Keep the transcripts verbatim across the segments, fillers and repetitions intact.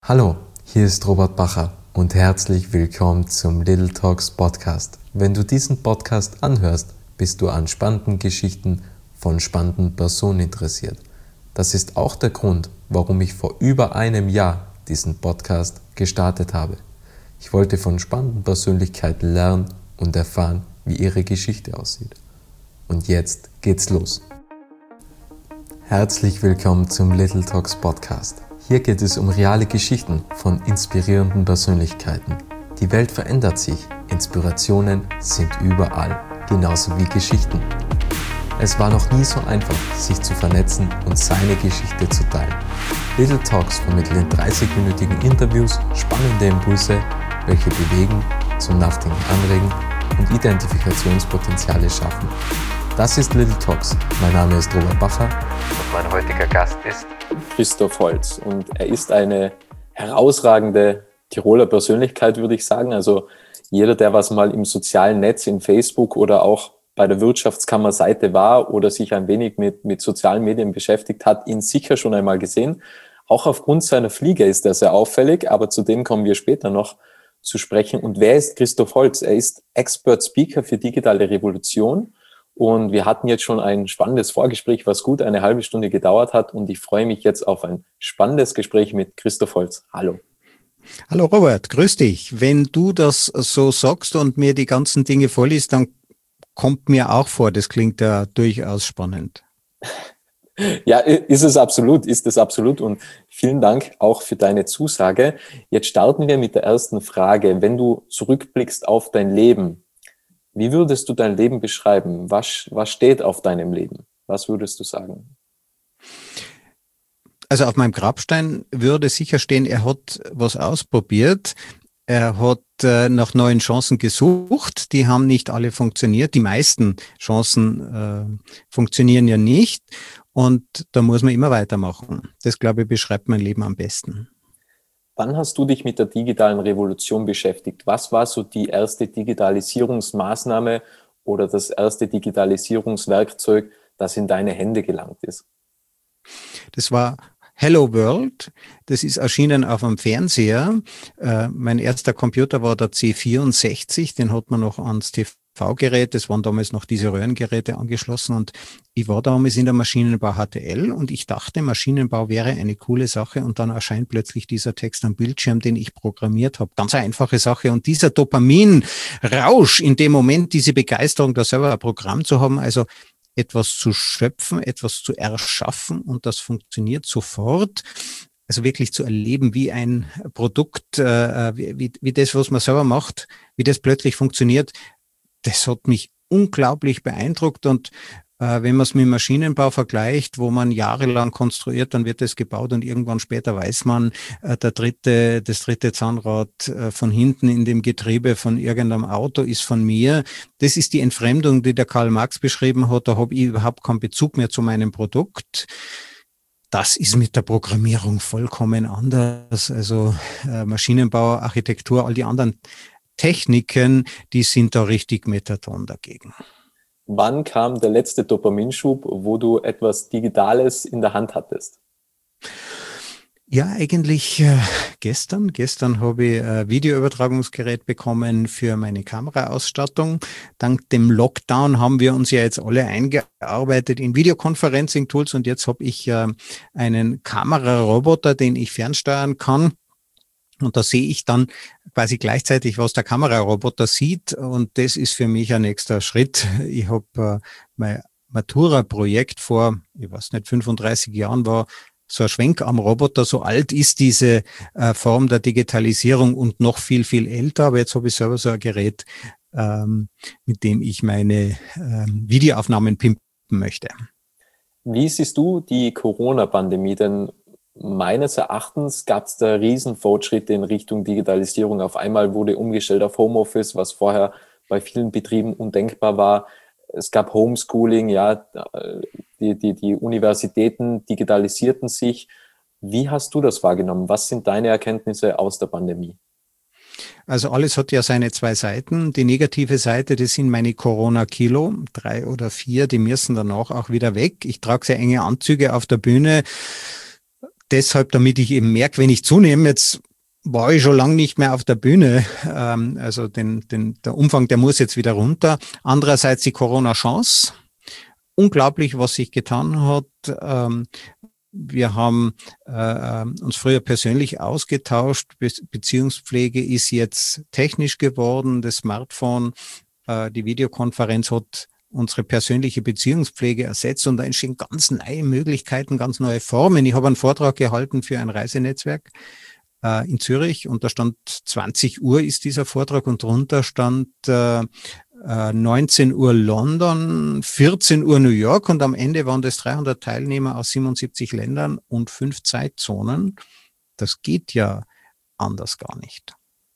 Hallo, hier ist Robert Bacher und herzlich willkommen zum Little Talks Podcast. Wenn du diesen Podcast anhörst, bist du an spannenden Geschichten von spannenden Personen interessiert. Das ist auch der Grund, warum ich vor über einem Jahr diesen Podcast gestartet habe. Ich wollte von spannenden Persönlichkeiten lernen und erfahren, wie ihre Geschichte aussieht. Und jetzt geht's los. Herzlich willkommen zum Little Talks Podcast. Hier geht es um reale Geschichten von inspirierenden Persönlichkeiten. Die Welt verändert sich, Inspirationen sind überall, genauso wie Geschichten. Es war noch nie so einfach, sich zu vernetzen und seine Geschichte zu teilen. Little Talks vermitteln in dreißig-minütigen Interviews spannende Impulse, welche bewegen, zum Nachdenken anregen und Identifikationspotenziale schaffen. Das ist Little Talks. Mein Name ist Robert Bacher und mein heutiger Gast ist Christoph Holz. Und er ist eine herausragende Tiroler Persönlichkeit, würde ich sagen. Also jeder, der was mal im sozialen Netz, in Facebook oder auch bei der Wirtschaftskammerseite war oder sich ein wenig mit, mit sozialen Medien beschäftigt hat, ihn sicher schon einmal gesehen. Auch aufgrund seiner Fliege ist er sehr auffällig, aber zu dem kommen wir später noch zu sprechen. Und wer ist Christoph Holz? Er ist Expert Speaker für digitale Revolution. Und wir hatten jetzt schon ein spannendes Vorgespräch, was gut eine halbe Stunde gedauert hat. Und ich freue mich jetzt auf ein spannendes Gespräch mit Christoph Holz. Hallo. Hallo Robert, grüß dich. Wenn du das so sagst und mir die ganzen Dinge vorliest, dann kommt mir auch vor, das klingt ja durchaus spannend. Ja, ist es absolut, ist es absolut. Und vielen Dank auch für deine Zusage. Jetzt starten wir mit der ersten Frage. Wenn du zurückblickst auf dein Leben, wie würdest du dein Leben beschreiben? Was, was steht auf deinem Leben? Was würdest du sagen? Also auf meinem Grabstein würde sicher stehen, er hat was ausprobiert. Er hat äh, nach neuen Chancen gesucht. Die haben nicht alle funktioniert. Die meisten Chancen äh, funktionieren ja nicht. Und da muss man immer weitermachen. Das, glaube ich, beschreibt mein Leben am besten. Wann hast du dich mit der digitalen Revolution beschäftigt? Was war so die erste Digitalisierungsmaßnahme oder das erste Digitalisierungswerkzeug, das in deine Hände gelangt ist? Das war Hello World. Das ist erschienen auf einem Fernseher. Äh, mein erster Computer war der C vierundsechzig. Den hat man noch ans T V-Gerät. Das waren damals noch diese Röhrengeräte angeschlossen. Und ich war damals in der Maschinenbau H T L und ich dachte, Maschinenbau wäre eine coole Sache. Und dann erscheint plötzlich dieser Text am Bildschirm, den ich programmiert habe. Ganz eine einfache Sache. Und dieser Dopaminrausch in dem Moment, diese Begeisterung, da selber ein Programm zu haben, also etwas zu schöpfen, etwas zu erschaffen und das funktioniert sofort. Also wirklich zu erleben, wie ein Produkt, äh, wie, wie das, was man selber macht, wie das plötzlich funktioniert, das hat mich unglaublich beeindruckt. Und äh, wenn man es mit Maschinenbau vergleicht, wo man jahrelang konstruiert, dann wird es gebaut und irgendwann später weiß man, äh, der dritte, das dritte Zahnrad äh, von hinten in dem Getriebe von irgendeinem Auto ist von mir. Das ist die Entfremdung, die der Karl Marx beschrieben hat. Da habe ich überhaupt keinen Bezug mehr zu meinem Produkt. Das ist mit der Programmierung vollkommen anders. Also äh, Maschinenbau, Architektur, all die anderen Techniken, die sind da richtig Methadon dagegen. Wann kam der letzte Dopaminschub, wo du etwas Digitales in der Hand hattest? Ja, eigentlich äh, gestern. Gestern habe ich ein Videoübertragungsgerät bekommen für meine Kameraausstattung. Dank dem Lockdown haben wir uns ja jetzt alle eingearbeitet in Videoconferencing-Tools und jetzt habe ich äh, einen Kameraroboter, den ich fernsteuern kann. Und da sehe ich dann quasi gleichzeitig, was der Kameraroboter sieht. Und das ist für mich ein nächster Schritt. Ich habe äh, mein Matura-Projekt vor, ich weiß nicht, fünfunddreißig Jahren war so ein Schwenk am Roboter. So alt ist diese äh, Form der Digitalisierung und noch viel, viel älter. Aber jetzt habe ich selber so ein Gerät, ähm, mit dem ich meine ähm, Videoaufnahmen pimpen möchte. Wie siehst du die Corona-Pandemie? Denn meines Erachtens gab es da Riesenfortschritte in Richtung Digitalisierung. Auf einmal wurde umgestellt auf Homeoffice, was vorher bei vielen Betrieben undenkbar war. Es gab Homeschooling, ja, die, die, die Universitäten digitalisierten sich. Wie hast du das wahrgenommen? Was sind deine Erkenntnisse aus der Pandemie? Also alles hat ja seine zwei Seiten. Die negative Seite, das sind meine Corona-Kilo, drei oder vier, die müssen danach auch wieder weg. Ich trage sehr enge Anzüge auf der Bühne. deshalb, damit ich eben merke, wenn ich zunehme, jetzt war ich schon lange nicht mehr auf der Bühne, ähm, also den, den, der Umfang, der muss jetzt wieder runter. Andererseits die Corona-Chance. Unglaublich, was sich getan hat. Ähm, wir haben äh, uns früher persönlich ausgetauscht. Be- Beziehungspflege ist jetzt technisch geworden. Das Smartphone, äh, die Videokonferenz hat unsere persönliche Beziehungspflege ersetzt und da entstehen ganz neue Möglichkeiten, ganz neue Formen. Ich habe einen Vortrag gehalten für ein Reisenetzwerk äh, in Zürich und da stand zwanzig Uhr ist dieser Vortrag und drunter stand äh, neunzehn Uhr London, vierzehn Uhr New York und am Ende waren das dreihundert Teilnehmer aus siebenundsiebzig Ländern und fünf Zeitzonen. Das geht ja anders gar nicht.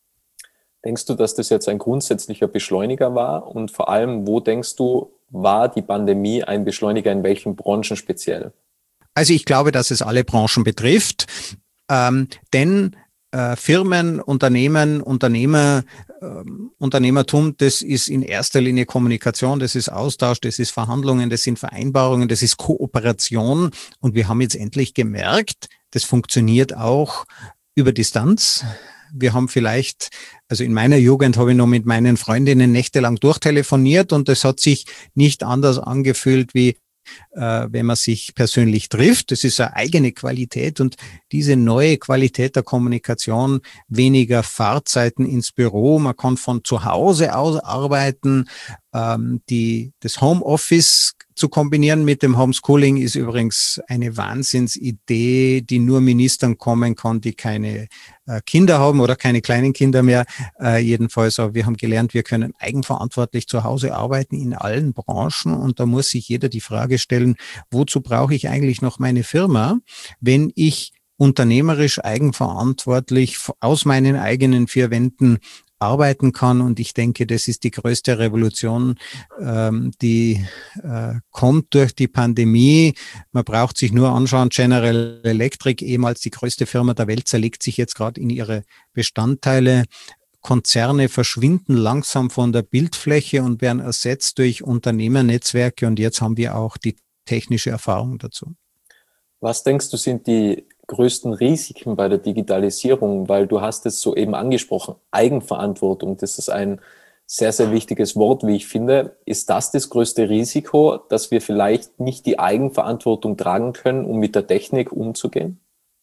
Denkst du, dass das jetzt ein grundsätzlicher Beschleuniger war? Und vor allem, wo denkst du, war die Pandemie ein Beschleuniger, in welchen Branchen speziell? Also ich glaube, dass es alle Branchen betrifft, ähm, denn äh, Firmen, Unternehmen, Unternehmer, ähm, Unternehmertum, das ist in erster Linie Kommunikation, das ist Austausch, das ist Verhandlungen, das sind Vereinbarungen, das ist Kooperation. Und wir haben jetzt endlich gemerkt, das funktioniert auch über Distanz. Wir haben vielleicht, also in meiner Jugend habe ich noch mit meinen Freundinnen nächtelang durchtelefoniert und das hat sich nicht anders angefühlt wie äh, wenn man sich persönlich trifft. Das ist eine eigene Qualität und diese neue Qualität der Kommunikation, weniger Fahrzeiten ins Büro, man kann von zu Hause aus arbeiten. Ähm, die, das Homeoffice zu kombinieren mit dem Homeschooling ist übrigens eine Wahnsinnsidee, die nur Ministern kommen kann, die keine äh, Kinder haben oder keine kleinen Kinder mehr. Äh, jedenfalls, aber wir haben gelernt, wir können eigenverantwortlich zu Hause arbeiten in allen Branchen und da muss sich jeder die Frage stellen, wozu brauche ich eigentlich noch meine Firma, wenn ich unternehmerisch eigenverantwortlich aus meinen eigenen vier Wänden arbeiten kann. Und ich denke, das ist die größte Revolution, ähm, die äh, kommt durch die Pandemie. Man braucht sich nur anschauen, General Electric, ehemals die größte Firma der Welt, zerlegt sich jetzt gerade in ihre Bestandteile. Konzerne verschwinden langsam von der Bildfläche und werden ersetzt durch Unternehmernetzwerke. Und jetzt haben wir auch die technische Erfahrung dazu. Was denkst du, sind die größten Risiken bei der Digitalisierung? Weil du hast es soeben angesprochen, Eigenverantwortung, das ist ein sehr, sehr wichtiges Wort, wie ich finde. Ist das das größte Risiko, dass wir vielleicht nicht die Eigenverantwortung tragen können, um mit der Technik umzugehen?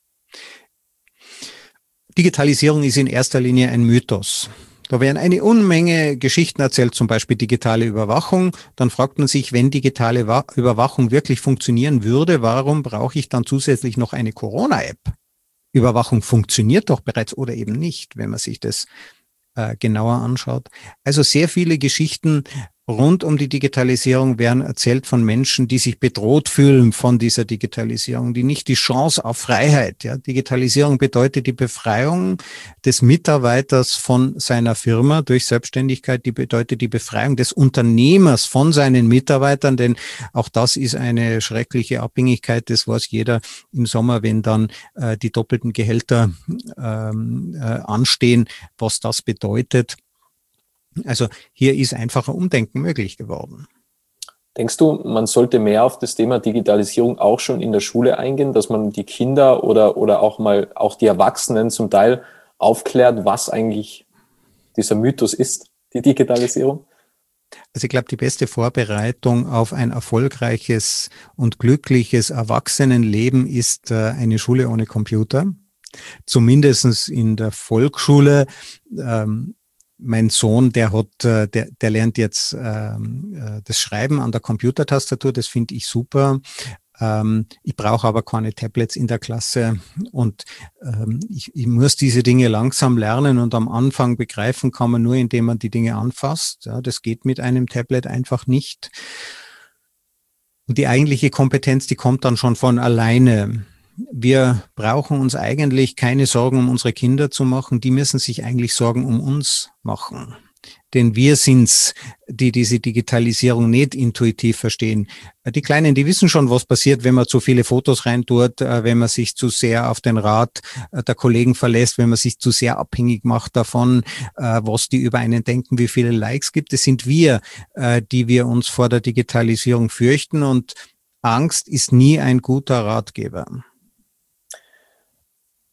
Digitalisierung ist in erster Linie ein Mythos. Da werden eine Unmenge Geschichten erzählt, zum Beispiel digitale Überwachung. Dann fragt man sich, wenn digitale Überwachung wirklich funktionieren würde, warum brauche ich dann zusätzlich noch eine Corona-App? Überwachung funktioniert doch bereits oder eben nicht, wenn man sich das äh, genauer anschaut. Also sehr viele Geschichten rund um die Digitalisierung werden erzählt von Menschen, die sich bedroht fühlen von dieser Digitalisierung, die nicht die Chance auf Freiheit. Ja, Digitalisierung bedeutet die Befreiung des Mitarbeiters von seiner Firma durch Selbstständigkeit, die bedeutet die Befreiung des Unternehmers von seinen Mitarbeitern, denn auch das ist eine schreckliche Abhängigkeit, das weiß jeder im Sommer, wenn dann äh, die doppelten Gehälter ähm, äh, anstehen, was das bedeutet. Also hier ist einfach ein Umdenken möglich geworden. Denkst du, man sollte mehr auf das Thema Digitalisierung auch schon in der Schule eingehen, dass man die Kinder oder, oder auch mal auch die Erwachsenen zum Teil aufklärt, was eigentlich dieser Mythos ist, die Digitalisierung? Also ich glaube, die beste Vorbereitung auf ein erfolgreiches und glückliches Erwachsenenleben ist äh, eine Schule ohne Computer. Zumindest in der Volksschule. Ähm, Mein Sohn, der hat, der, der lernt jetzt ähm, das Schreiben an der Computertastatur, das finde ich super. Ähm, ich brauche aber keine Tablets in der Klasse und ähm, ich, ich muss diese Dinge langsam lernen und am Anfang begreifen kann man nur, indem man die Dinge anfasst. Ja, das geht mit einem Tablet einfach nicht. Und die eigentliche Kompetenz, die kommt dann schon von alleine. Wir brauchen uns eigentlich keine Sorgen um unsere Kinder zu machen. Die müssen sich eigentlich Sorgen um uns machen. Denn wir sind's, die diese Digitalisierung nicht intuitiv verstehen. Die Kleinen, die wissen schon, was passiert, wenn man zu viele Fotos reintut, wenn man sich zu sehr auf den Rat der Kollegen verlässt, wenn man sich zu sehr abhängig macht davon, was die über einen denken, wie viele Likes gibt. Es sind wir, die wir uns vor der Digitalisierung fürchten und Angst ist nie ein guter Ratgeber.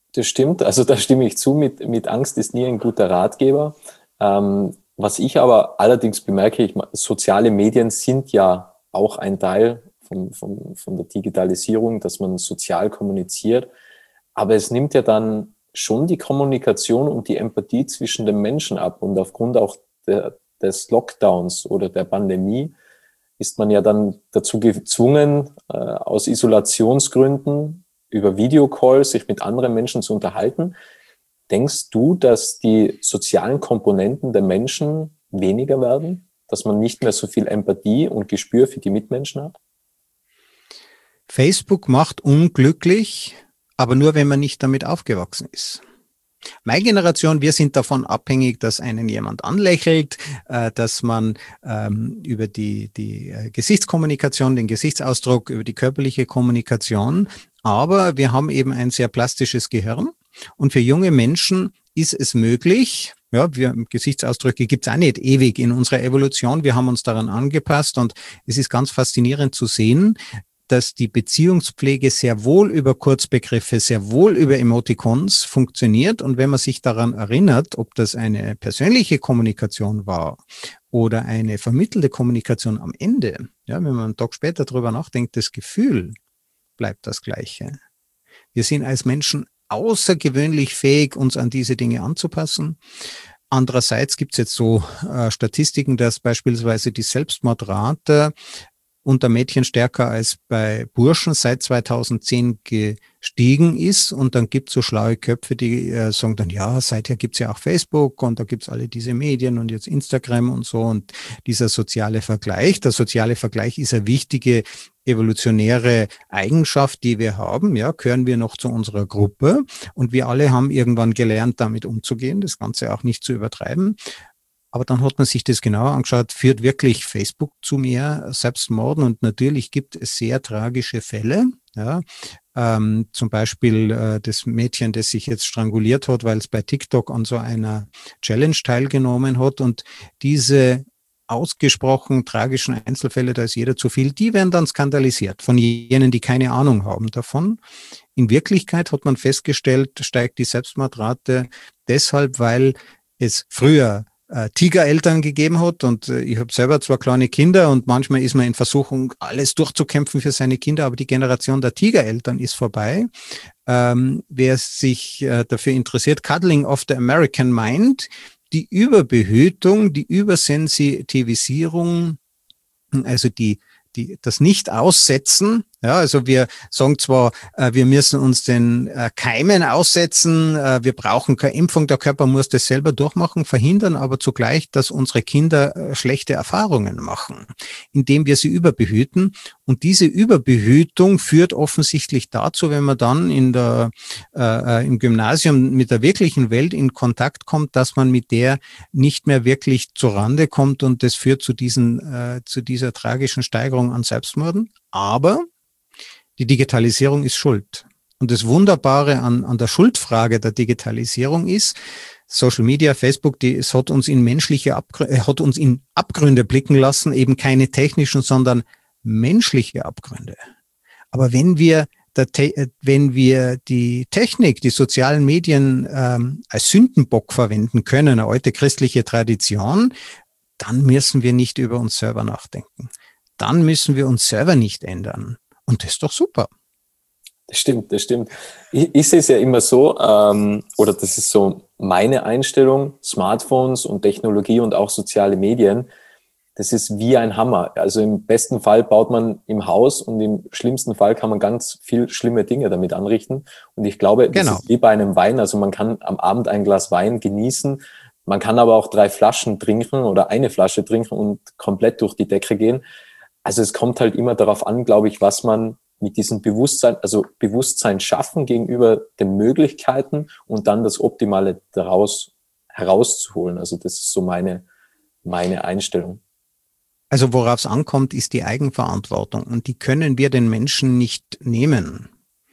Das stimmt, also da stimme ich zu, mit, mit Angst ist nie ein guter Ratgeber. Ähm, was ich aber allerdings bemerke, ich, soziale Medien sind ja auch ein Teil von, von, von der Digitalisierung, dass man sozial kommuniziert, aber es nimmt ja dann schon die Kommunikation und die Empathie zwischen den Menschen ab, und aufgrund auch der, des Lockdowns oder der Pandemie ist man ja dann dazu gezwungen, äh, aus Isolationsgründen über Videocalls sich mit anderen Menschen zu unterhalten. Denkst du, dass die sozialen Komponenten der Menschen weniger werden? Dass man nicht mehr so viel Empathie und Gespür für die Mitmenschen hat? Facebook macht unglücklich, aber nur, wenn man nicht damit aufgewachsen ist. Meine Generation, wir sind davon abhängig, dass einen jemand anlächelt, äh, dass man ähm, über die, die äh, Gesichtskommunikation, den Gesichtsausdruck, über die körperliche Kommunikation, aber wir haben eben ein sehr plastisches Gehirn, und für junge Menschen ist es möglich, ja, wir, Gesichtsausdrücke gibt's auch nicht ewig in unserer Evolution, wir haben uns daran angepasst, und es ist ganz faszinierend zu sehen, dass die Beziehungspflege sehr wohl über Kurzbegriffe, sehr wohl über Emoticons funktioniert. Und wenn man sich daran erinnert, ob das eine persönliche Kommunikation war oder eine vermittelte Kommunikation am Ende, ja, wenn man einen Tag später drüber nachdenkt, das Gefühl bleibt das Gleiche. Wir sind als Menschen außergewöhnlich fähig, uns an diese Dinge anzupassen. Andererseits gibt es jetzt so äh, Statistiken, dass beispielsweise die Selbstmordrate unter Mädchen stärker als bei Burschen seit zweitausendzehn gestiegen ist. Und dann gibt es so schlaue Köpfe, die äh, sagen dann, ja, seither gibt es ja auch Facebook und da gibt es alle diese Medien und jetzt Instagram und so, und dieser soziale Vergleich. Der soziale Vergleich ist eine wichtige evolutionäre Eigenschaft, die wir haben. Ja, gehören wir noch zu unserer Gruppe, und wir alle haben irgendwann gelernt, damit umzugehen, das Ganze auch nicht zu übertreiben. Aber dann hat man sich das genauer angeschaut, führt wirklich Facebook zu mehr Selbstmorden? Und natürlich gibt es sehr tragische Fälle. Ja, ähm, zum Beispiel äh, das Mädchen, das sich jetzt stranguliert hat, weil es bei TikTok an so einer Challenge teilgenommen hat. Und diese ausgesprochen tragischen Einzelfälle, da ist jeder zu viel, die werden dann skandalisiert von jenen, die keine Ahnung haben davon. In Wirklichkeit hat man festgestellt, steigt die Selbstmordrate deshalb, weil es früher äh, Tigereltern gegeben hat, und äh, ich habe selber zwar kleine Kinder und manchmal ist man in Versuchung, alles durchzukämpfen für seine Kinder, aber die Generation der Tigereltern ist vorbei. Ähm, wer sich äh, dafür interessiert, Cuddling of the American Mind, die Überbehütung, die Übersensitivisierung, also die, die, das Nicht-Aussetzen. Ja, also wir sagen zwar, äh, wir müssen uns den äh, Keimen aussetzen, äh, wir brauchen keine Impfung, der Körper muss das selber durchmachen, verhindern aber zugleich, dass unsere Kinder äh, schlechte Erfahrungen machen, indem wir sie überbehüten. Und diese Überbehütung führt offensichtlich dazu, wenn man dann in der, äh, im Gymnasium mit der wirklichen Welt in Kontakt kommt, dass man mit der nicht mehr wirklich zurande kommt, und das führt zu diesen, äh, zu dieser tragischen Steigerung an Selbstmorden. Aber die Digitalisierung ist schuld. Und das Wunderbare an, an der Schuldfrage der Digitalisierung ist, Social Media, Facebook, die, es hat uns in menschliche Abgründe, hat uns in Abgründe blicken lassen, eben keine technischen, sondern menschliche Abgründe. Aber wenn wir, der, wenn wir die Technik, die sozialen Medien ähm, als Sündenbock verwenden können, eine alte christliche Tradition, dann müssen wir nicht über uns selber nachdenken. Dann müssen wir uns selber nicht ändern. Und das ist doch super. Das stimmt, das stimmt. Ich, ich sehe es ja immer so, ähm, oder das ist so meine Einstellung, Smartphones und Technologie und auch soziale Medien, das ist wie ein Hammer. Also im besten Fall baut man im Haus und im schlimmsten Fall kann man ganz viel schlimme Dinge damit anrichten. Und ich glaube, das Genau. ist wie bei einem Wein. Also man kann am Abend ein Glas Wein genießen, man kann aber auch drei Flaschen trinken oder eine Flasche trinken und komplett durch die Decke gehen. Also es kommt halt immer darauf an, glaube ich, was man mit diesem Bewusstsein, also Bewusstsein schaffen gegenüber den Möglichkeiten und dann das Optimale daraus herauszuholen. Also das ist so meine, meine Einstellung. Also worauf es ankommt, ist die Eigenverantwortung, und die können wir den Menschen nicht nehmen.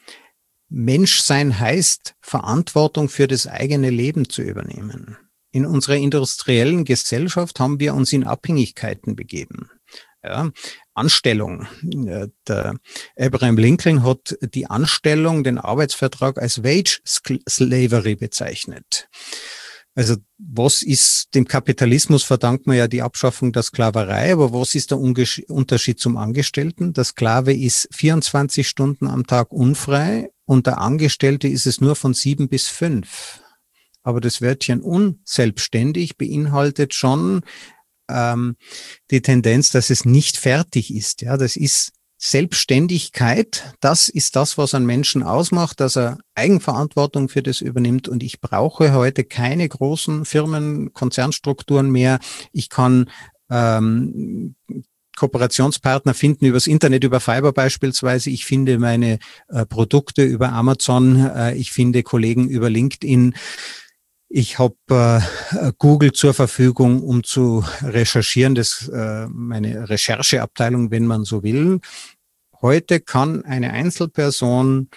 Menschsein heißt, Verantwortung für das eigene Leben zu übernehmen. In unserer industriellen Gesellschaft haben wir uns in Abhängigkeiten begeben. Ja, Anstellung. Der Abraham Lincoln hat die Anstellung, den Arbeitsvertrag als Wage Slavery bezeichnet. Also was ist, dem Kapitalismus verdankt man ja die Abschaffung der Sklaverei, aber was ist der Unterschied zum Angestellten? Der Sklave ist vierundzwanzig Stunden am Tag unfrei und der Angestellte ist es nur von sieben bis fünf. Aber das Wörtchen unselbstständig beinhaltet schon ähm, die Tendenz, dass es nicht fertig ist. Ja, das ist Selbstständigkeit, das ist das, was einen Menschen ausmacht, dass er Eigenverantwortung für das übernimmt. Und ich brauche heute keine großen Firmen, Konzernstrukturen mehr. Ich kann ähm, Kooperationspartner finden übers Internet, über Fiverr beispielsweise. Ich finde meine äh, Produkte über Amazon. Äh, ich finde Kollegen über LinkedIn. Ich habe äh, Google zur Verfügung, um zu recherchieren, das äh, meine Rechercheabteilung, wenn man so will. Heute kann eine Einzelperson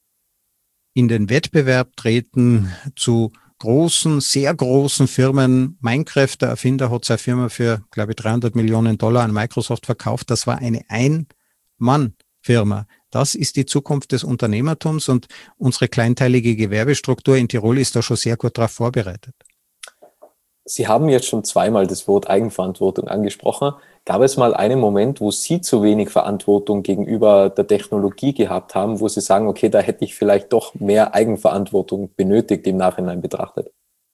in den Wettbewerb treten zu großen, sehr großen Firmen. Minecraft, der Erfinder, hat seine Firma für, glaube ich, dreihundert Millionen Dollar an Microsoft verkauft. Das war eine Ein-Mann-Firma. Das ist die Zukunft des Unternehmertums und unsere kleinteilige Gewerbestruktur in Tirol ist da schon sehr gut darauf vorbereitet. Sie haben jetzt schon zweimal das Wort Eigenverantwortung angesprochen. Gab es mal einen Moment, wo Sie zu wenig Verantwortung gegenüber der Technologie gehabt haben, wo Sie sagen, okay, da hätte ich vielleicht doch mehr Eigenverantwortung benötigt im Nachhinein betrachtet?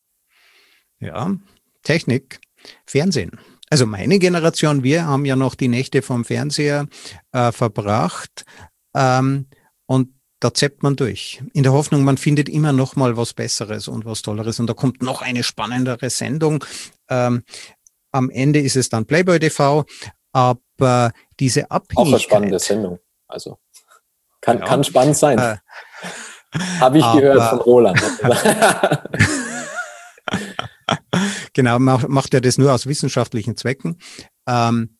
Ja, Technik, Fernsehen. Also meine Generation, wir haben ja noch die Nächte vom Fernseher äh, verbracht. Ähm, und da zappt man durch. In der Hoffnung, man findet immer noch mal was Besseres und was Tolleres. Und da kommt noch eine spannendere Sendung. Ähm, am Ende ist es dann Playboy T V. Aber diese Abhängigkeit... Auch eine spannende Sendung. Also kann, ja, kann spannend sein. Äh, Habe ich aber, gehört von Roland. Genau, macht er das nur aus wissenschaftlichen Zwecken. Ähm,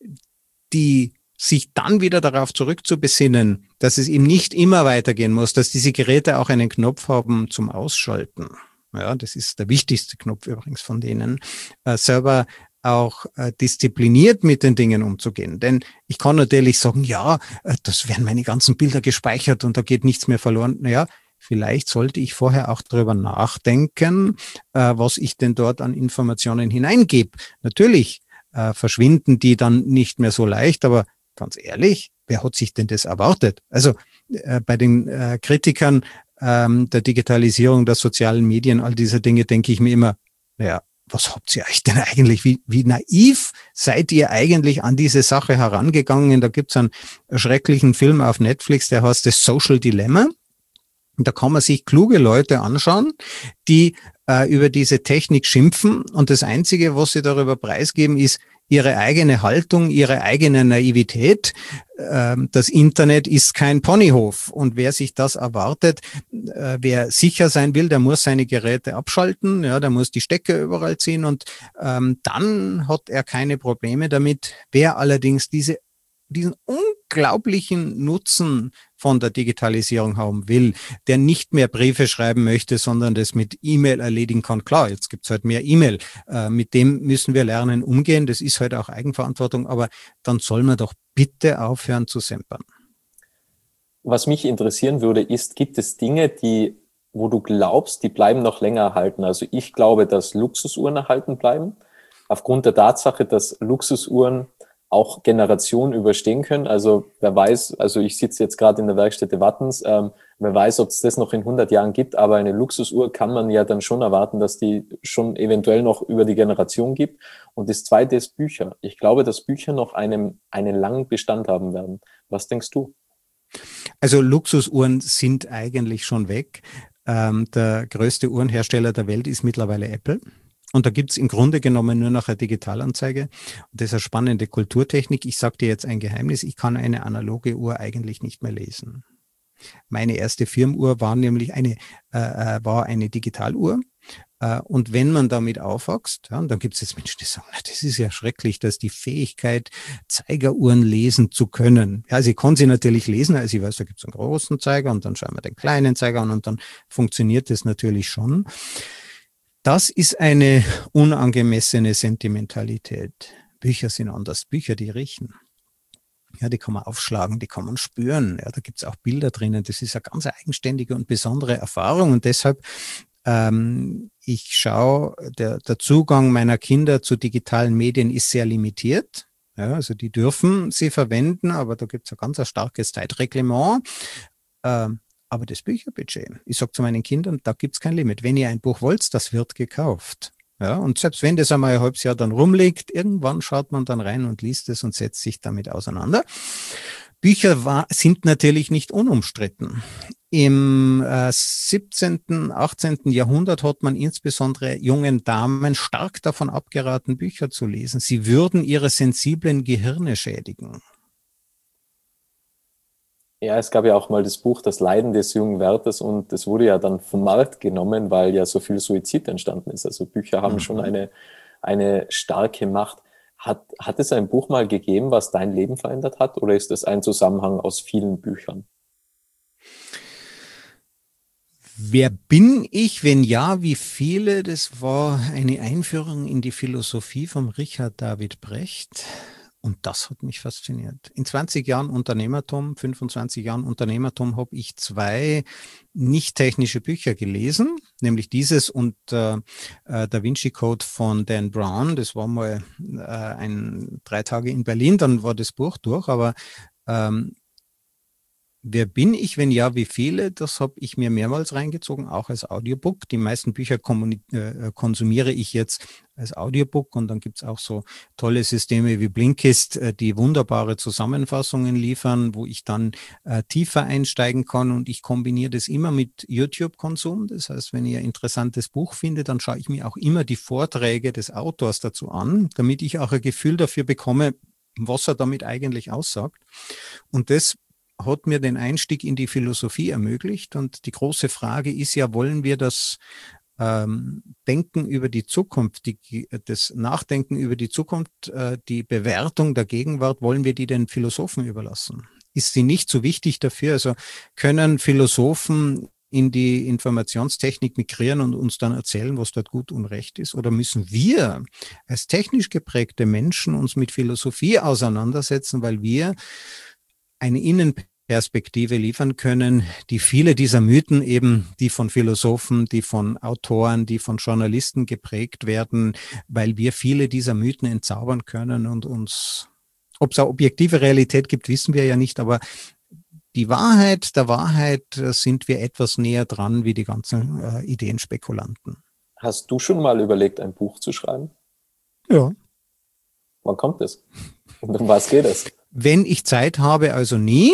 die sich dann wieder darauf zurückzubesinnen, dass es eben nicht immer weitergehen muss, dass diese Geräte auch einen Knopf haben zum Ausschalten. Ja, das ist der wichtigste Knopf übrigens von denen, äh, selber auch äh, diszipliniert mit den Dingen umzugehen. Denn ich kann natürlich sagen, ja, äh, das werden meine ganzen Bilder gespeichert und da geht nichts mehr verloren. Naja, vielleicht sollte ich vorher auch darüber nachdenken, äh, was ich denn dort an Informationen hineingebe. Natürlich äh, verschwinden die dann nicht mehr so leicht, aber ganz ehrlich, wer hat sich denn das erwartet? Also äh, bei den äh, Kritikern ähm, der Digitalisierung, der sozialen Medien, all diese Dinge, denke ich mir immer, naja, was habt ihr euch denn eigentlich, wie, wie naiv seid ihr eigentlich an diese Sache herangegangen? Da gibt's einen schrecklichen Film auf Netflix, der heißt das Social Dilemma. Und da kann man sich kluge Leute anschauen, die äh, über diese Technik schimpfen. Und das Einzige, was sie darüber preisgeben, ist ihre eigene Haltung, ihre eigene Naivität. Ähm, das Internet ist kein Ponyhof. Und wer sich das erwartet, äh, wer sicher sein will, der muss seine Geräte abschalten, ja, der muss die Stecker überall ziehen und ähm, dann hat er keine Probleme damit. Wer allerdings diese diesen unglaublichen Nutzen von der Digitalisierung haben will, der nicht mehr Briefe schreiben möchte, sondern das mit E-Mail erledigen kann. Klar, jetzt gibt's halt mehr E-Mail. Äh, mit dem müssen wir lernen, umgehen. Das ist halt auch Eigenverantwortung, aber dann soll man doch bitte aufhören zu sempern. Was mich interessieren würde, ist, gibt es Dinge, die, wo du glaubst, die bleiben noch länger erhalten? Also ich glaube, dass Luxusuhren erhalten bleiben, aufgrund der Tatsache, dass Luxusuhren auch Generationen überstehen können. Also wer weiß, also ich sitze jetzt gerade in der Werkstätte Wattens, ähm, wer weiß, ob es das noch in hundert Jahren gibt, aber eine Luxusuhr kann man ja dann schon erwarten, dass die schon eventuell noch über die Generation gibt. Und das Zweite ist Bücher. Ich glaube, dass Bücher noch einen, einen langen Bestand haben werden. Was denkst du? Also Luxusuhren sind eigentlich schon weg. Ähm, der größte Uhrenhersteller der Welt ist mittlerweile Apple. Und da gibt's im Grunde genommen nur noch eine Digitalanzeige. Und das ist eine spannende Kulturtechnik. Ich sage dir jetzt ein Geheimnis, ich kann eine analoge Uhr eigentlich nicht mehr lesen. Meine erste Firmenuhr war nämlich eine, äh, war eine Digitaluhr. Äh, und wenn man damit aufwächst, ja, und dann gibt es jetzt Menschen, die sagen, na, das ist ja schrecklich, dass die Fähigkeit, Zeigeruhren lesen zu können. Ja, sie kann sie natürlich lesen, also ich weiß, da gibt es einen großen Zeiger und dann schauen wir den kleinen Zeiger an und dann funktioniert das natürlich schon. Das ist eine unangemessene Sentimentalität. Bücher sind anders. Bücher, die riechen. Ja, die kann man aufschlagen, die kann man spüren. Ja, da gibt es auch Bilder drinnen. Das ist eine ganz eigenständige und besondere Erfahrung. Und deshalb, ähm, ich schaue, der, der Zugang meiner Kinder zu digitalen Medien ist sehr limitiert. Ja, also die dürfen sie verwenden, aber da gibt es ein ganz ein starkes Zeitreglement. Ähm, aber das Bücherbudget, ich sage zu meinen Kindern, da gibt es kein Limit. Wenn ihr ein Buch wollt, das wird gekauft. Ja, und selbst wenn das einmal ein halbes Jahr dann rumliegt, irgendwann schaut man dann rein und liest es und setzt sich damit auseinander. Bücher war, sind natürlich nicht unumstritten. Im äh, siebzehnten, achtzehnten Jahrhundert hat man insbesondere jungen Damen stark davon abgeraten, Bücher zu lesen. Sie würden ihre sensiblen Gehirne schädigen. Ja, es gab ja auch mal das Buch Das Leiden des jungen Werthers und das wurde ja dann vom Markt genommen, weil ja so viel Suizid entstanden ist. Also Bücher haben mhm. schon eine, eine starke Macht. Hat, hat es ein Buch mal gegeben, was dein Leben verändert hat, oder ist das ein Zusammenhang aus vielen Büchern? Wer bin ich? Wenn ja, wie viele? Das war eine Einführung in die Philosophie von Richard David Brecht. Und das hat mich fasziniert. In zwanzig Jahren Unternehmertum, fünfundzwanzig Jahren Unternehmertum habe ich zwei nicht technische Bücher gelesen, nämlich dieses und äh, Da Vinci Code von Dan Brown. Das war mal äh, ein drei Tage in Berlin, dann war das Buch durch, aber ähm, wer bin ich? Wenn ja, wie viele? Das habe ich mir mehrmals reingezogen, auch als Audiobook. Die meisten Bücher äh, konsumiere ich jetzt als Audiobook und dann gibt's auch so tolle Systeme wie Blinkist, äh, die wunderbare Zusammenfassungen liefern, wo ich dann äh, tiefer einsteigen kann und ich kombiniere das immer mit YouTube-Konsum. Das heißt, wenn ich ein interessantes Buch finde, dann schaue ich mir auch immer die Vorträge des Autors dazu an, damit ich auch ein Gefühl dafür bekomme, was er damit eigentlich aussagt. Und das hat mir den Einstieg in die Philosophie ermöglicht. Und die große Frage ist ja, wollen wir das ähm, Denken über die Zukunft, die, das Nachdenken über die Zukunft, äh, die Bewertung der Gegenwart, wollen wir die den Philosophen überlassen? Ist sie nicht so wichtig dafür? Also können Philosophen in die Informationstechnik migrieren und uns dann erzählen, was dort gut und recht ist? Oder müssen wir als technisch geprägte Menschen uns mit Philosophie auseinandersetzen, weil wir eine Innenperspektive liefern können, die viele dieser Mythen eben, die von Philosophen, die von Autoren, die von Journalisten geprägt werden, weil wir viele dieser Mythen entzaubern können und uns, ob es eine objektive Realität gibt, wissen wir ja nicht, aber die Wahrheit, der Wahrheit sind wir etwas näher dran wie die ganzen äh, Ideenspekulanten. Hast du schon mal überlegt, ein Buch zu schreiben? Ja. Wann kommt es? Und um was geht es? Wenn ich Zeit habe, also nie.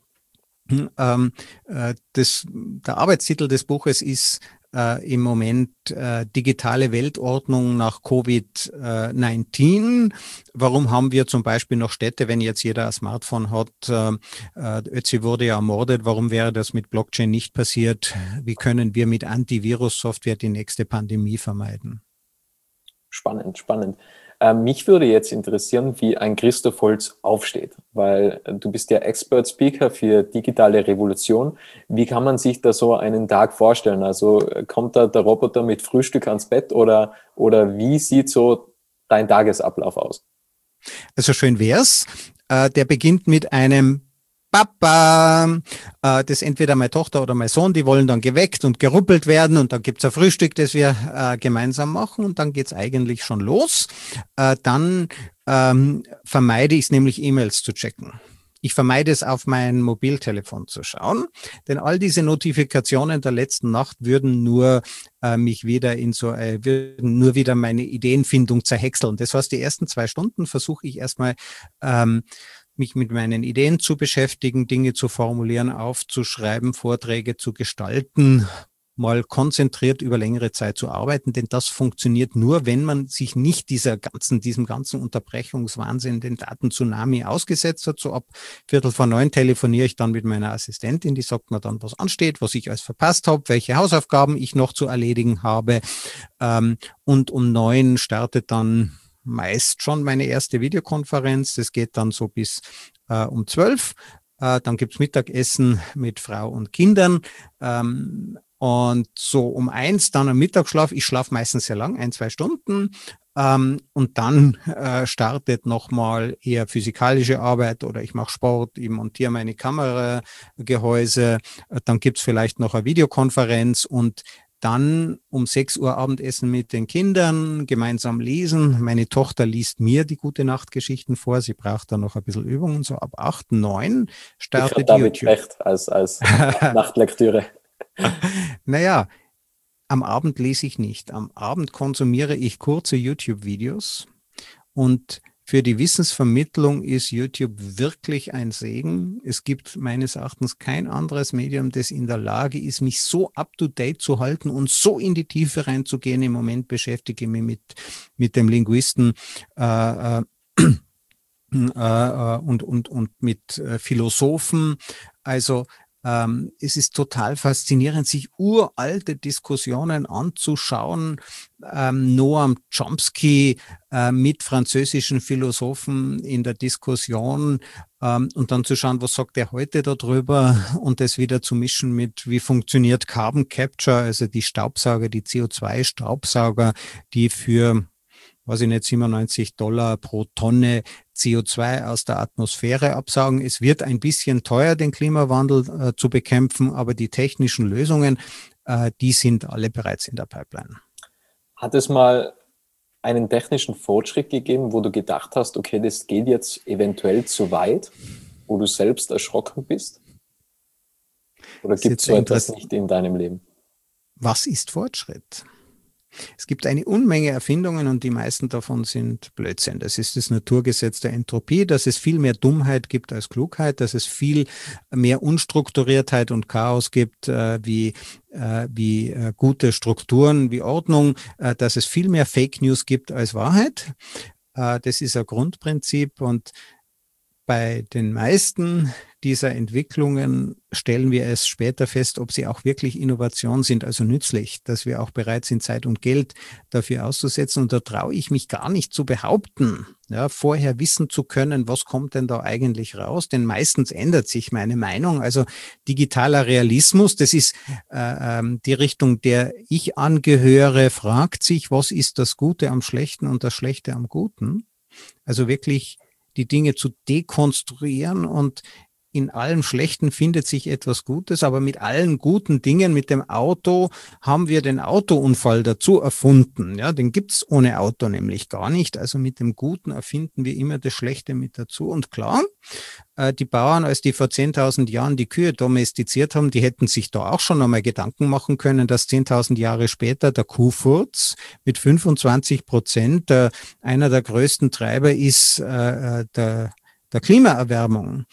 Ähm, äh, das, der Arbeitstitel des Buches ist äh, im Moment äh, Digitale Weltordnung nach Covid neunzehn. Warum haben wir zum Beispiel noch Städte, wenn jetzt jeder ein Smartphone hat? Äh, Ötzi wurde ja ermordet. Warum wäre das mit Blockchain nicht passiert? Wie können wir mit Antivirus-Software die nächste Pandemie vermeiden? Spannend, spannend. Ähm, mich würde jetzt interessieren, wie ein Christoph Holz aufsteht, weil äh, du bist ja Expert Speaker für digitale Revolution. Wie kann man sich da so einen Tag vorstellen? Also äh, kommt da der Roboter mit Frühstück ans Bett oder, oder wie sieht so dein Tagesablauf aus? Also schön wär's. Äh, der beginnt mit einem Papa, äh, das entweder meine Tochter oder mein Sohn, die wollen dann geweckt und geruppelt werden und dann gibt's ein Frühstück, das wir äh, gemeinsam machen und dann geht's eigentlich schon los. Äh, dann ähm, vermeide ich es nämlich, E-Mails zu checken. Ich vermeide es, auf mein Mobiltelefon zu schauen, denn all diese Notifikationen der letzten Nacht würden nur äh, mich wieder in so, äh, würden nur wieder meine Ideenfindung zerhäckseln. Das heißt, die ersten zwei Stunden versuche ich erstmal, ähm, mich mit meinen Ideen zu beschäftigen, Dinge zu formulieren, aufzuschreiben, Vorträge zu gestalten, mal konzentriert über längere Zeit zu arbeiten, denn das funktioniert nur, wenn man sich nicht dieser ganzen, diesem ganzen Unterbrechungswahnsinn, den Daten-Tsunami ausgesetzt hat. So ab Viertel vor neun telefoniere ich dann mit meiner Assistentin, die sagt mir dann, was ansteht, was ich alles verpasst habe, welche Hausaufgaben ich noch zu erledigen habe. Und um neun startet dann meist schon meine erste Videokonferenz. Das geht dann so bis äh, um zwölf. Äh, dann gibt's Mittagessen mit Frau und Kindern. Ähm, und so um eins dann am Mittagsschlaf. Ich schlafe meistens sehr lang, ein, zwei Stunden. Ähm, und dann äh, startet nochmal eher physikalische Arbeit oder ich mache Sport, ich montiere meine Kameragehäuse, äh, dann gibt's vielleicht noch eine Videokonferenz und dann um sechs Uhr Abendessen mit den Kindern, gemeinsam lesen. Meine Tochter liest mir die Gute-Nacht-Geschichten vor. Sie braucht dann noch ein bisschen Übung und so. Ab acht, neun Ich habe startet David YouTube. recht als, als Nachtlektüre. Naja, am Abend lese ich nicht. Am Abend konsumiere ich kurze YouTube-Videos und für die Wissensvermittlung ist YouTube wirklich ein Segen. Es gibt meines Erachtens kein anderes Medium, das in der Lage ist, mich so up-to-date zu halten und so in die Tiefe reinzugehen. Im Moment beschäftige ich mich mit, mit dem Linguisten äh, äh, äh, und, und, und mit äh, Philosophen. Also ähm, es ist total faszinierend, sich uralte Diskussionen anzuschauen. Ähm, Noam Chomsky äh, mit französischen Philosophen in der Diskussion ähm, und dann zu schauen, was sagt er heute darüber und das wieder zu mischen mit, wie funktioniert Carbon Capture, also die Staubsauger, die C O zwei Staubsauger, die für weiß ich nicht, siebenundneunzig Dollar pro Tonne C O zwei aus der Atmosphäre absaugen. Es wird ein bisschen teuer, den Klimawandel äh, zu bekämpfen, aber die technischen Lösungen, äh, die sind alle bereits in der Pipeline. Hat es mal einen technischen Fortschritt gegeben, wo du gedacht hast, okay, das geht jetzt eventuell zu weit, wo du selbst erschrocken bist? Oder gibt es so etwas nicht in deinem Leben? Was ist Fortschritt? Es gibt eine Unmenge Erfindungen und die meisten davon sind Blödsinn. Das ist das Naturgesetz der Entropie, dass es viel mehr Dummheit gibt als Klugheit, dass es viel mehr Unstrukturiertheit und Chaos gibt äh, wie, äh, wie äh, gute Strukturen, wie Ordnung, äh, dass es viel mehr Fake News gibt als Wahrheit. Äh, das ist ein Grundprinzip und bei den meisten dieser Entwicklungen stellen wir es später fest, ob sie auch wirklich Innovation sind, also nützlich, dass wir auch bereit sind, Zeit und Geld dafür auszusetzen. Und da traue ich mich gar nicht zu behaupten, ja, vorher wissen zu können, was kommt denn da eigentlich raus? Denn meistens ändert sich meine Meinung. Also digitaler Realismus, das ist äh, die Richtung, der ich angehöre, fragt sich, was ist das Gute am Schlechten und das Schlechte am Guten? Also wirklich die Dinge zu dekonstruieren und in allem Schlechten findet sich etwas Gutes, aber mit allen guten Dingen, mit dem Auto haben wir den Autounfall dazu erfunden. Ja, den gibt's ohne Auto nämlich gar nicht. Also mit dem Guten erfinden wir immer das Schlechte mit dazu. Und klar, äh, die Bauern, als die vor zehntausend Jahren die Kühe domestiziert haben, die hätten sich da auch schon einmal Gedanken machen können, dass zehntausend Jahre später der Kuhfurz mit fünfundzwanzig Prozent äh, einer der größten Treiber ist äh, der, der Klimaerwärmung.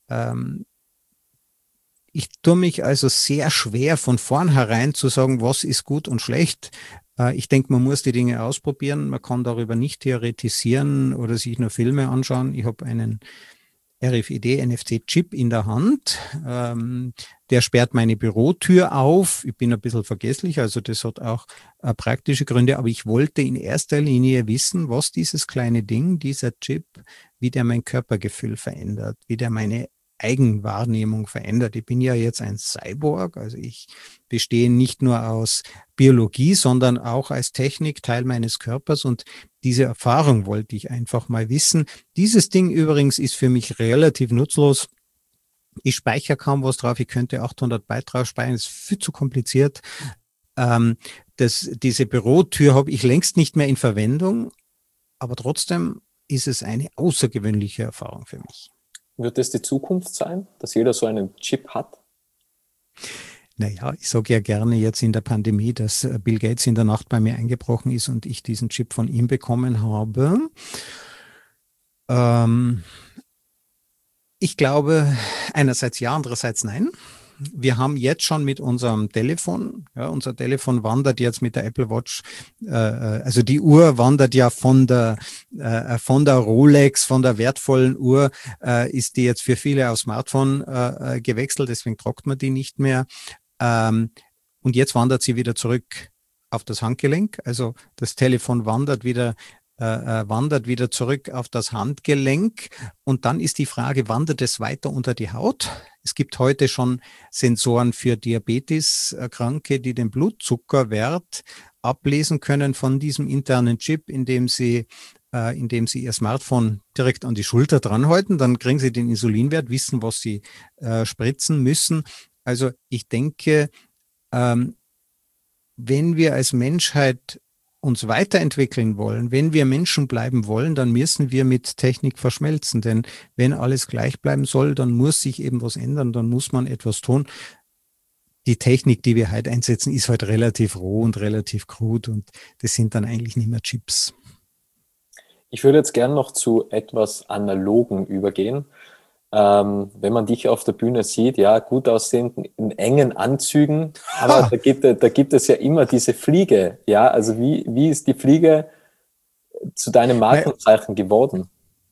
Ich tue mich also sehr schwer, von vornherein zu sagen, was ist gut und schlecht. Ich denke, man muss die Dinge ausprobieren. Man kann darüber nicht theoretisieren oder sich nur Filme anschauen. Ich habe einen R F I D-N F C-Chip in der Hand. Der sperrt meine Bürotür auf. Ich bin ein bisschen vergesslich, also das hat auch praktische Gründe. Aber ich wollte in erster Linie wissen, was dieses kleine Ding, dieser Chip, wie der mein Körpergefühl verändert, wie der meine Eigenwahrnehmung verändert. Ich bin ja jetzt ein Cyborg, also ich bestehe nicht nur aus Biologie, sondern auch als Technik Teil meines Körpers und diese Erfahrung wollte ich einfach mal wissen. Dieses Ding übrigens ist für mich relativ nutzlos. Ich speichere kaum was drauf, ich könnte achthundert Byte drauf speichern, das ist viel zu kompliziert. Ähm, das, diese Bürotür habe ich längst nicht mehr in Verwendung, aber trotzdem ist es eine außergewöhnliche Erfahrung für mich. Wird das die Zukunft sein, dass jeder so einen Chip hat? Naja, ich sage ja gerne jetzt in der Pandemie, dass Bill Gates in der Nacht bei mir eingebrochen ist und ich diesen Chip von ihm bekommen habe. Ähm, ich glaube, einerseits ja, andererseits nein. Wir haben jetzt schon mit unserem Telefon, ja, unser Telefon wandert jetzt mit der Apple Watch, äh, also die Uhr wandert ja von der äh, von der Rolex, von der wertvollen Uhr, äh, ist die jetzt für viele auf Smartphone äh, gewechselt, deswegen trockt man die nicht mehr. Ähm, und jetzt wandert sie wieder zurück auf das Handgelenk, also das Telefon wandert wieder äh, wandert wieder zurück auf das Handgelenk. Und dann ist die Frage, wandert es weiter unter die Haut? Es gibt heute schon Sensoren für Diabeteskranke, die den Blutzuckerwert ablesen können von diesem internen Chip, indem sie, äh, indem sie ihr Smartphone direkt an die Schulter dranhalten. Dann kriegen sie den Insulinwert, wissen, was sie äh, spritzen müssen. Also ich denke, ähm, wenn wir als Menschheit uns weiterentwickeln wollen, wenn wir Menschen bleiben wollen, dann müssen wir mit Technik verschmelzen. Denn wenn alles gleich bleiben soll, dann muss sich eben was ändern, dann muss man etwas tun. Die Technik, die wir heute einsetzen, ist halt relativ roh und relativ krud und das sind dann eigentlich nicht mehr Chips. Ich würde jetzt gerne noch zu etwas Analogen übergehen. Ähm, wenn man dich auf der Bühne sieht, ja, gut aussehend in engen Anzügen, aber da gibt, da gibt es ja immer diese Fliege. Ja, also wie, wie ist die Fliege zu deinem Markenzeichen geworden?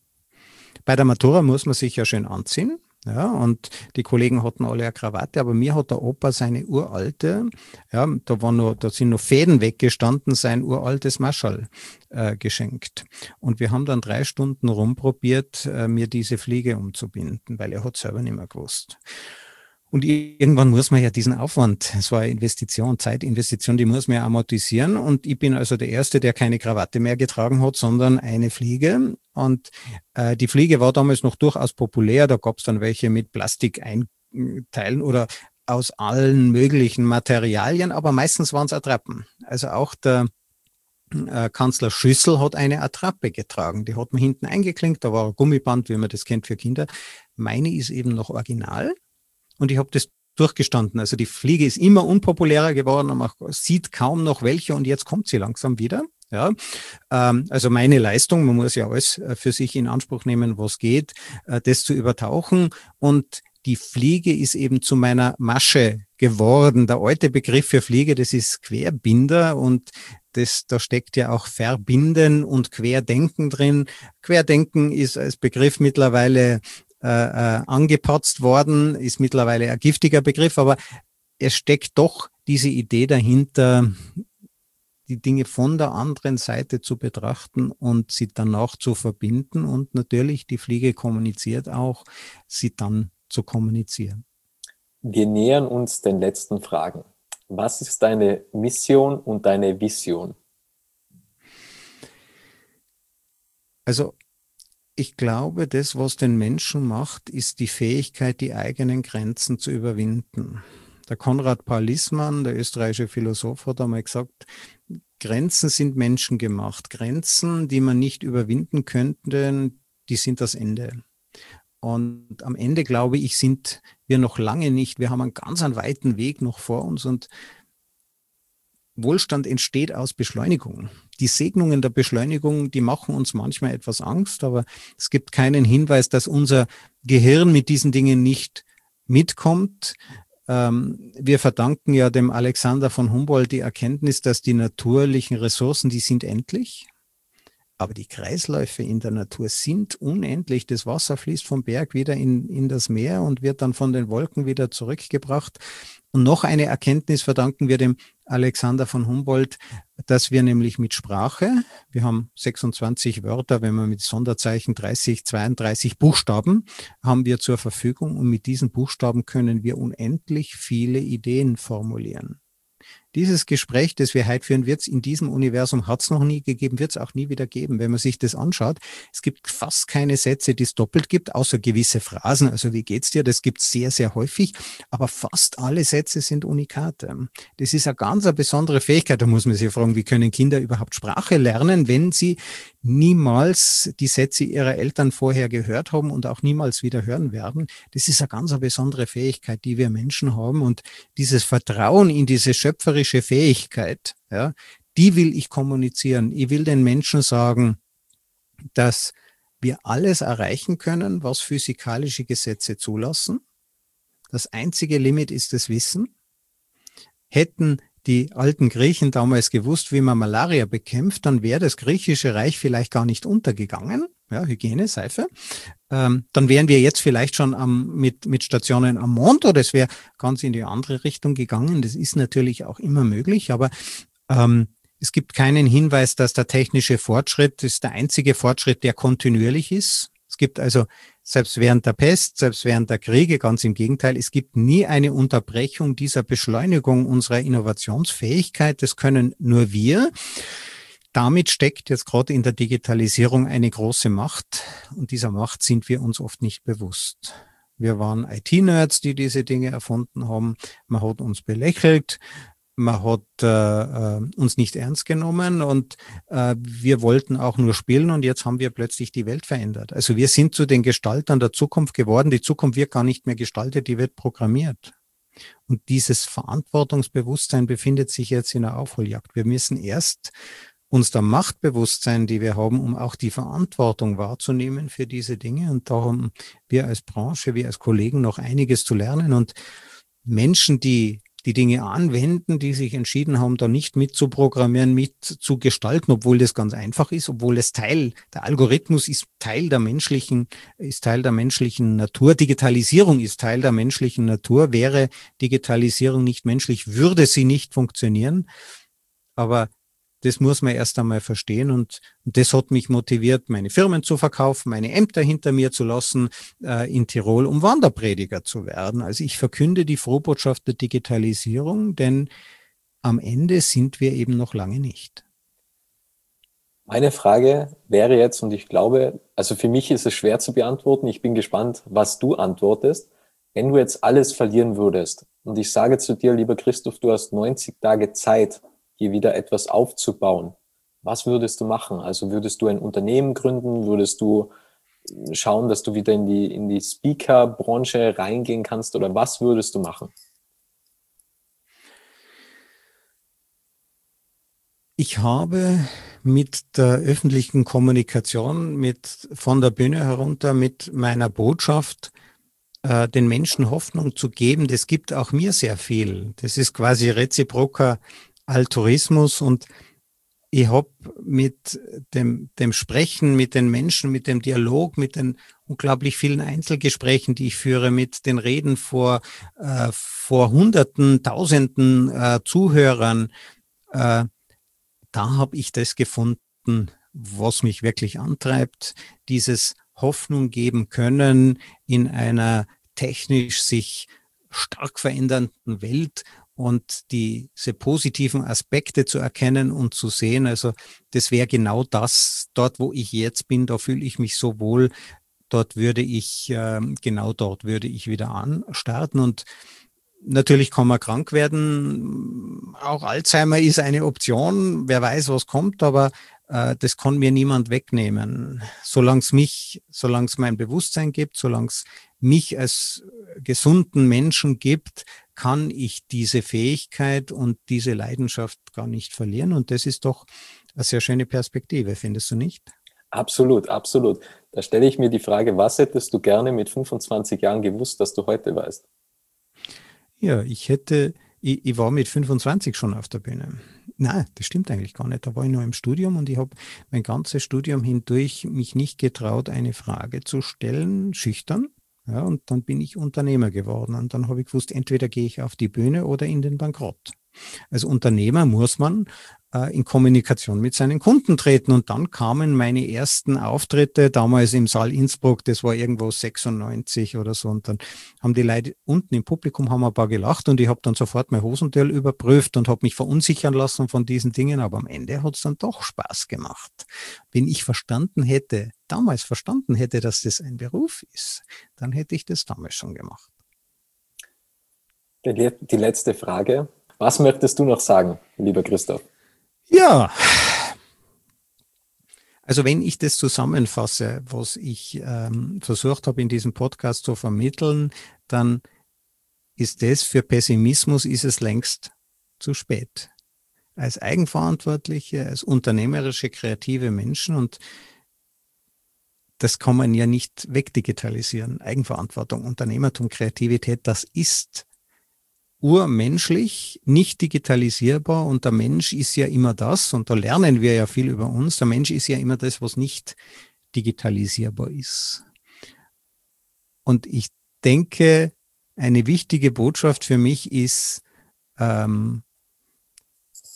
Bei der Matura muss man sich ja schön anziehen. Ja, und die Kollegen hatten alle eine Krawatte, aber mir hat der Opa seine uralte, ja, da war noch, da sind noch Fäden weggestanden, sein uraltes Maschall äh, geschenkt. Und wir haben dann drei Stunden rumprobiert, äh, mir diese Fliege umzubinden, weil er hat selber nicht mehr gewusst. Und irgendwann muss man ja diesen Aufwand, es war eine Investition, Zeitinvestition, die muss man ja amortisieren. Und ich bin also der Erste, der keine Krawatte mehr getragen hat, sondern eine Fliege. Und äh, die Fliege war damals noch durchaus populär. Da gab es dann welche mit Plastikeinteilen oder aus allen möglichen Materialien, aber meistens waren es Attrappen. Also auch der äh, Kanzler Schüssel hat eine Attrappe getragen. Die hat man hinten eingeklinkt, da war ein Gummiband, wie man das kennt für Kinder. Meine ist eben noch original. Und ich habe das durchgestanden. Also die Fliege ist immer unpopulärer geworden und man sieht kaum noch welche und jetzt kommt sie langsam wieder. Ja, ähm, also meine Leistung, man muss ja alles für sich in Anspruch nehmen, was geht, äh, das zu übertauchen. Und die Fliege ist eben zu meiner Masche geworden. Der alte Begriff für Fliege, das ist Querbinder und das, da steckt ja auch Verbinden und Querdenken drin. Querdenken ist als Begriff mittlerweile Äh, äh, angepatzt worden, ist mittlerweile ein giftiger Begriff, aber es steckt doch diese Idee dahinter, die Dinge von der anderen Seite zu betrachten und sie danach zu verbinden und natürlich, die Fliege kommuniziert auch, sie dann zu kommunizieren. Wir nähern uns den letzten Fragen. Was ist deine Mission und deine Vision? Also ich glaube, das, was den Menschen macht, ist die Fähigkeit, die eigenen Grenzen zu überwinden. Der Konrad Paul Liessmann, der österreichische Philosoph, hat einmal gesagt, Grenzen sind menschengemacht. Grenzen, die man nicht überwinden könnte, die sind das Ende. Und am Ende, glaube ich, sind wir noch lange nicht. Wir haben einen ganz einen weiten Weg noch vor uns und Wohlstand entsteht aus Beschleunigung. Die Segnungen der Beschleunigung, die machen uns manchmal etwas Angst, aber es gibt keinen Hinweis, dass unser Gehirn mit diesen Dingen nicht mitkommt. Ähm, wir verdanken ja dem Alexander von Humboldt die Erkenntnis, dass die natürlichen Ressourcen, die sind endlich, aber die Kreisläufe in der Natur sind unendlich. Das Wasser fließt vom Berg wieder in, in das Meer und wird dann von den Wolken wieder zurückgebracht. Und noch eine Erkenntnis verdanken wir dem Alexander von Humboldt, dass wir nämlich mit Sprache, wir haben sechsundzwanzig Wörter, wenn man mit Sonderzeichen dreißig, zweiunddreißig Buchstaben, haben wir zur Verfügung und mit diesen Buchstaben können wir unendlich viele Ideen formulieren. Dieses Gespräch, das wir heute führen, wird es in diesem Universum, hat es noch nie gegeben, wird es auch nie wieder geben. Wenn man sich das anschaut, es gibt fast keine Sätze, die es doppelt gibt, außer gewisse Phrasen. Also wie geht's dir? Das gibt es sehr, sehr häufig. Aber fast alle Sätze sind Unikate. Das ist eine ganz eine besondere Fähigkeit. Da muss man sich fragen, wie können Kinder überhaupt Sprache lernen, wenn sie niemals die Sätze ihrer Eltern vorher gehört haben und auch niemals wieder hören werden. Das ist eine ganz eine besondere Fähigkeit, die wir Menschen haben. Und dieses Vertrauen in diese schöpferische Fähigkeit, ja, die will ich kommunizieren. Ich will den Menschen sagen, dass wir alles erreichen können, was physikalische Gesetze zulassen. Das einzige Limit ist das Wissen. Hätten die alten Griechen damals gewusst, wie man Malaria bekämpft, dann wäre das griechische Reich vielleicht gar nicht untergegangen. Ja, Hygiene, Seife. Ähm, dann wären wir jetzt vielleicht schon am, mit, mit Stationen am Mond oder es wäre ganz in die andere Richtung gegangen. Das ist natürlich auch immer möglich, aber ähm, Es gibt keinen Hinweis, dass der technische Fortschritt ist der einzige Fortschritt, der kontinuierlich ist. Es gibt also selbst während der Pest, selbst während der Kriege, ganz im Gegenteil, es gibt nie eine Unterbrechung dieser Beschleunigung unserer Innovationsfähigkeit. Das können nur wir. Damit steckt jetzt gerade in der Digitalisierung eine große Macht und dieser Macht sind wir uns oft nicht bewusst. Wir waren I T-Nerds, die diese Dinge erfunden haben. Man hat uns belächelt. Man hat äh, uns nicht ernst genommen und äh, wir wollten auch nur spielen und jetzt haben wir plötzlich die Welt verändert. Also wir sind zu den Gestaltern der Zukunft geworden. Die Zukunft wird gar nicht mehr gestaltet, die wird programmiert. Und dieses Verantwortungsbewusstsein befindet sich jetzt in der Aufholjagd. Wir müssen erst uns der Macht bewusst sein, die wir haben, um auch die Verantwortung wahrzunehmen für diese Dinge. Und da haben wir als Branche, wir als Kollegen noch einiges zu lernen. Und Menschen, die die Dinge anwenden, die sich entschieden haben, da nicht mitzuprogrammieren, mitzugestalten, obwohl das ganz einfach ist, obwohl es Teil, der Algorithmus ist Teil der menschlichen, ist Teil der menschlichen Natur. Digitalisierung ist Teil der menschlichen Natur. Wäre Digitalisierung nicht menschlich, würde sie nicht funktionieren. Aber das muss man erst einmal verstehen und, und das hat mich motiviert, meine Firmen zu verkaufen, meine Ämter hinter mir zu lassen äh, in Tirol, um Wanderprediger zu werden. Also ich verkünde die Frohbotschaft der Digitalisierung, denn am Ende sind wir eben noch lange nicht. Meine Frage wäre jetzt, und ich glaube, also für mich ist es schwer zu beantworten, ich bin gespannt, was du antwortest. Wenn du jetzt alles verlieren würdest und ich sage zu dir, lieber Christoph, du hast neunzig Tage Zeit, hier wieder etwas aufzubauen. Was würdest du machen? Also würdest du ein Unternehmen gründen? Würdest du schauen, dass du wieder in die, in die Speaker-Branche reingehen kannst? Oder was würdest du machen? Ich habe mit der öffentlichen Kommunikation, mit von der Bühne herunter, mit meiner Botschaft, äh, den Menschen Hoffnung zu geben. Das gibt auch mir sehr viel. Das ist quasi reziproker Altruismus und ich habe mit dem, dem Sprechen mit den Menschen, mit dem Dialog, mit den unglaublich vielen Einzelgesprächen, die ich führe, mit den Reden vor, äh, vor Hunderten, Tausenden äh, Zuhörern, äh, da habe ich das gefunden, was mich wirklich antreibt, dieses Hoffnung geben können in einer technisch sich stark verändernden Welt und diese positiven Aspekte zu erkennen und zu sehen. Also das wäre genau das, dort wo ich jetzt bin, da fühle ich mich so wohl, dort würde ich, äh, genau dort würde ich wieder anstarten und natürlich kann man krank werden, auch Alzheimer ist eine Option, wer weiß, was kommt, aber äh, das kann mir niemand wegnehmen. Solange es mich, solange es mein Bewusstsein gibt, solange es mich als gesunden Menschen gibt, kann ich diese Fähigkeit und diese Leidenschaft gar nicht verlieren. Und das ist doch eine sehr schöne Perspektive, findest du nicht? Absolut, absolut. Da stelle ich mir die Frage, was hättest du gerne mit fünfundzwanzig Jahren gewusst, dass du heute weißt? Ja, ich hätte, ich, ich war mit fünfundzwanzig schon auf der Bühne. Nein, das stimmt eigentlich gar nicht. Da war ich noch im Studium und ich habe mein ganzes Studium hindurch mich nicht getraut, eine Frage zu stellen, schüchtern. Ja, und dann bin ich Unternehmer geworden und dann habe ich gewusst, entweder gehe ich auf die Bühne oder in den Bankrott. Als Unternehmer muss man äh, in Kommunikation mit seinen Kunden treten und dann kamen meine ersten Auftritte, damals im Saal Innsbruck, das war irgendwo sechsundneunzig oder so und dann haben die Leute unten im Publikum haben ein paar gelacht und ich habe dann sofort mein Hosenteil überprüft und habe mich verunsichern lassen von diesen Dingen, aber am Ende hat es dann doch Spaß gemacht. Wenn ich verstanden hätte, damals verstanden hätte, dass das ein Beruf ist, dann hätte ich das damals schon gemacht. Die, die letzte Frage. Was möchtest du noch sagen, lieber Christoph? Ja, also wenn ich das zusammenfasse, was ich ähm, versucht habe in diesem Podcast zu vermitteln, dann ist das für Pessimismus ist es längst zu spät. Als eigenverantwortliche, als unternehmerische, kreative Menschen und das kann man ja nicht wegdigitalisieren. Eigenverantwortung, Unternehmertum, Kreativität, das ist urmenschlich, nicht digitalisierbar und der Mensch ist ja immer das, und da lernen wir ja viel über uns, der Mensch ist ja immer das, was nicht digitalisierbar ist. Und ich denke, eine wichtige Botschaft für mich ist, ähm,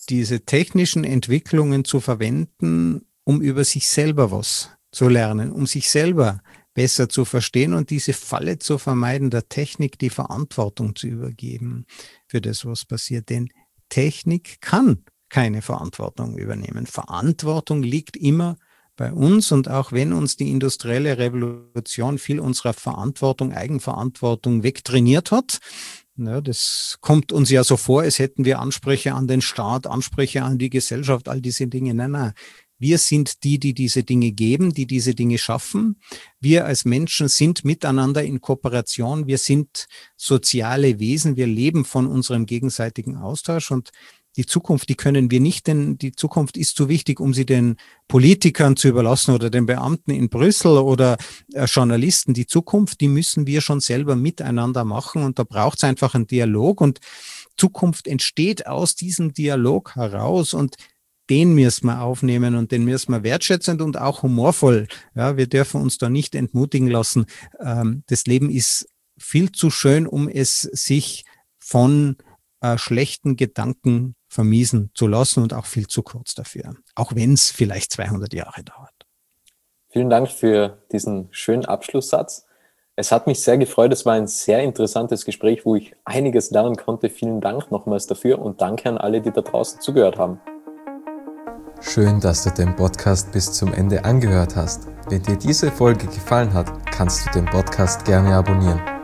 diese technischen Entwicklungen zu verwenden, um über sich selber was zu lernen, um sich selber besser zu verstehen und diese Falle zu vermeiden, der Technik die Verantwortung zu übergeben für das, was passiert. Denn Technik kann keine Verantwortung übernehmen. Verantwortung liegt immer bei uns, und auch wenn uns die industrielle Revolution viel unserer Verantwortung, Eigenverantwortung wegtrainiert hat, ja, das kommt uns ja so vor, als hätten wir Ansprüche an den Staat, Ansprüche an die Gesellschaft, all diese Dinge. Nein, nein. Wir sind die, die diese Dinge geben, die diese Dinge schaffen. Wir als Menschen sind miteinander in Kooperation. Wir sind soziale Wesen. Wir leben von unserem gegenseitigen Austausch, und die Zukunft, die können wir nicht, denn die Zukunft ist zu wichtig, um sie den Politikern zu überlassen oder den Beamten in Brüssel oder äh, Journalisten. Die Zukunft, die müssen wir schon selber miteinander machen, und da braucht es einfach einen Dialog, und Zukunft entsteht aus diesem Dialog heraus, und den müssen wir aufnehmen und den müssen wir wertschätzend und auch humorvoll. Ja, wir dürfen uns da nicht entmutigen lassen. Ähm, das Leben ist viel zu schön, um es sich von äh, schlechten Gedanken vermiesen zu lassen, und auch viel zu kurz dafür, auch wenn es vielleicht zweihundert Jahre dauert. Vielen Dank für diesen schönen Abschlusssatz. Es hat mich sehr gefreut, es war ein sehr interessantes Gespräch, wo ich einiges lernen konnte. Vielen Dank nochmals dafür, und danke an alle, die da draußen zugehört haben. Schön, dass du den Podcast bis zum Ende angehört hast. Wenn dir diese Folge gefallen hat, kannst du den Podcast gerne abonnieren.